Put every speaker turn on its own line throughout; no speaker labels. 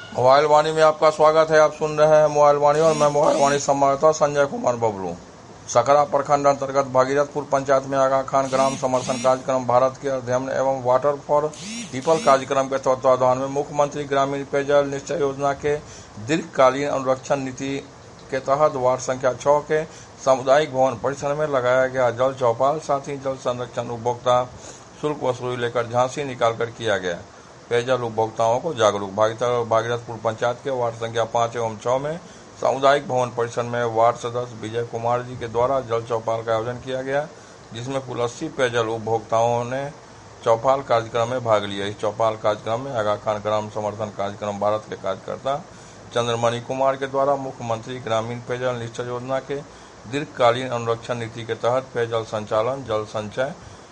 Mobile वाणी में आपका स्वागत है। आप सुन रहे हैं मोबाइल वाणी और मैं मोबाइल वाणी संवाददाता संजय कुमार बबलू। सकरा प्रखंड अंतर्गत भागीरथपुर पंचायत में आगा खान ग्राम समर्थन कार्यक्रम, भारत के अध्ययन एवं वाटर फॉर पीपल कार्यक्रम के तत्वावधान में मुख्यमंत्री ग्रामीण पेयजल निश्चय योजना के दीर्घकालीन अनुरक्षण नीति के तहत वार्ड संख्या 6 के सामुदायिक भवन परिसर में लगाया गया जल चौपाल, साथ ही जल संरक्षण उपभोक्ता शुल्क वसूली लेकर झांसी निकालकर किया गया। पेयजल उपभोक्ताओं को जागरूक। भागीरथपुर पंचायत के वार्ड संख्या 5 एवं 6 में सामुदायिक भवन परिसर में वार्ड सदस्य विजय कुमार जी के द्वारा जल चौपाल का आयोजन किया गया, जिसमें कुल 80 पेयजल उपभोक्ताओं ने चौपाल कार्यक्रम में भाग लिया। इस चौपाल कार्यक्रम में आगा खान ग्राम समर्थन कार्यक्रम भारत के कार्यकर्ता चंद्रमणि कुमार के द्वारा मुख्यमंत्री ग्रामीण पेयजल निश्चय योजना के दीर्घकालीन अनुरक्षण नीति के तहत पेयजल संचालन, जल संचय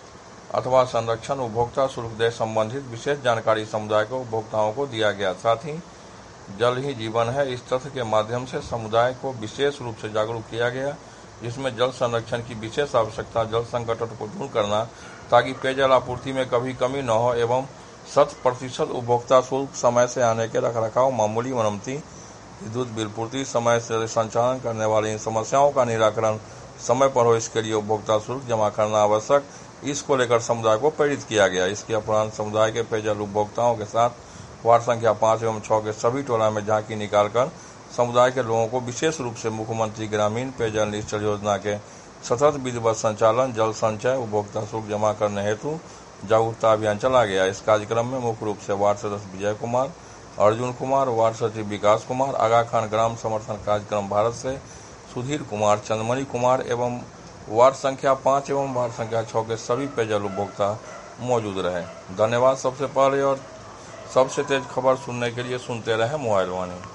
अथवा संरक्षण, उपभोक्ता शुल्क दर संबंधित विशेष जानकारी समुदाय को उपभोक्ताओं को दिया गया। साथ ही जल ही जीवन है, इस तथ्य के माध्यम से समुदाय को विशेष रूप से जागरूक किया गया, जिसमें जल संरक्षण की विशेष आवश्यकता, जल संकटों को दूर करना ताकि पेयजल आपूर्ति में कभी कमी न हो एवं 100% उपभोक्ता शुल्क समय से आने के रखरखाव, मामूली मरम्मती, विद्युत बिल पूर्ति समय से संचालन करने वाली इन समस्याओं का निराकरण समय पर हो, इसके लिए उपभोक्ता शुल्क जमा करना आवश्यक। इसको लेकर समुदाय को प्रेरित किया गया। इसके उपरांत समुदाय के पेयजल उपभोक्ताओं के साथ वार्ड संख्या 5 एवं 6 के सभी टोला में झांकी निकालकर समुदाय के लोगों को विशेष रूप से मुख्यमंत्री ग्रामीण पेयजल निश्चय योजना के सतत विधिवत संचालन, जल संचय, उपभोक्ता शुल्क जमा करने हेतु जागरूकता अभियान चला गया। इस कार्यक्रम में मुख्य रूप से वार्ड सदस्य विजय कुमार, अर्जुन कुमार, वार्ड सचिव विकास कुमार, आगा खान ग्राम समर्थन कार्यक्रम भारत से सुधीर कुमार, चंद्रमणि कुमार एवं वार्ड संख्या 5 एवं वार्ड संख्या 6 के सभी पेयजल उपभोक्ता मौजूद रहे। धन्यवाद। सबसे पहले और सबसे तेज खबर सुनने के लिए सुनते रहे मोबाइल वाणी।